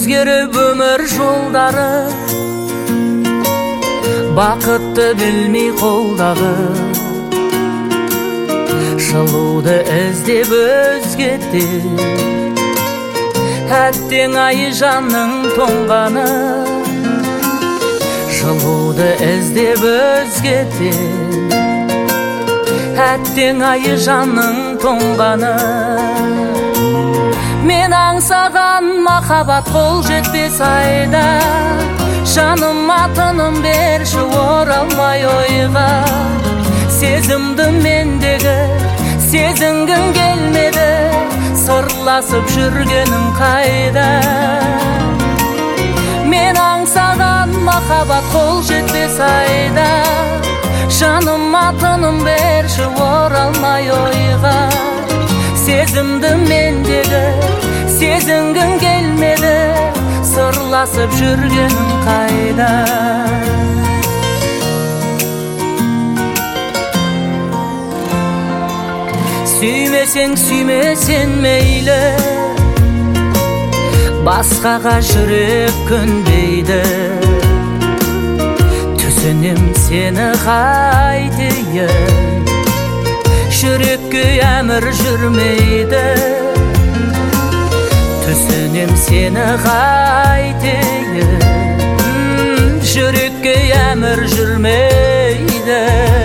өзгеріп өмір жолдары, бақытты білмей қолдағы, жылуды іздеп өзгеде, әттең ай жанның тоңғаны, жылуды іздеп өзгеде, әттең ай жанның тоңғаны. Мен аңсаған махаббат қол жетпес айда, жаныма тыным берші оралмай ойға. Сезімді мендегі сезінгің келмеді, сырласып жүргенің қайда. Мен аңсаған махаббат қол жетпес айда, жаныма тыным берші оралмай ойға. Сезімді мендегі сезінгің келмеді, сырласып жүргенің қайда. Сүймесең сүймесен мейлі, басқаға жүрек көнбейді. Түсінем сені қайтейін, жүрекке әмір жүрмейді. Түсінем сені қайтейін, жүрекке әмір жүрмейді.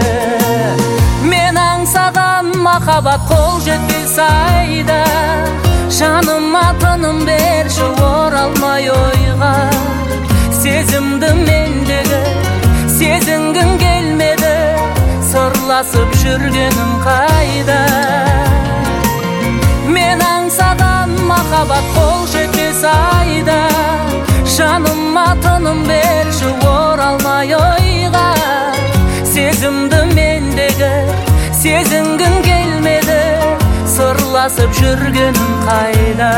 Мен аңсаған махаббат қол жетпес айда, жаныма тыным берші оралмай ойға. Сезімді мендегі сезінгің келмеді, сырласып жүргенің қайда. Мен аңсаған махаббат қол жетпес айда, жаныма тыным берші оралмай ойға. Сезімді мендегі сезінгің келмеді, сырласып жүргенің қайда.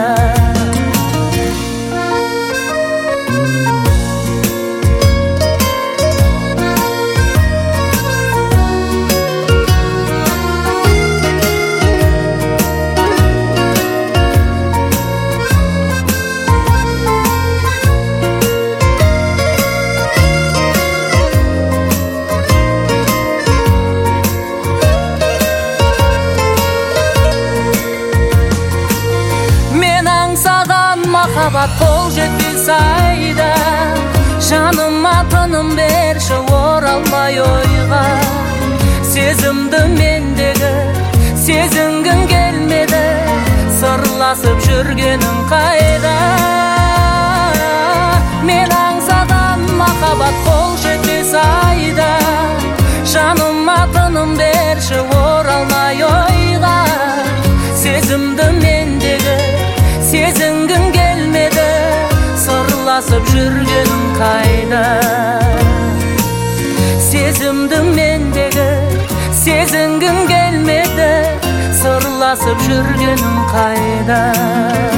Махаббат қол жетпес айда, жаныма тыным берші оралмай ойға. Сезімді мендегі сезінгің келмеді, сырласып жүргенің қайда. Мен аңсаған махаббат қол жетпес айда, жаныма тыным берші оралмай ойға. Сезімді мендегі сезінгің келмеді, сырласып жүргенің қайда. Сезімді мендегі сезінгің келмеді, сырласып жүргенің қайда.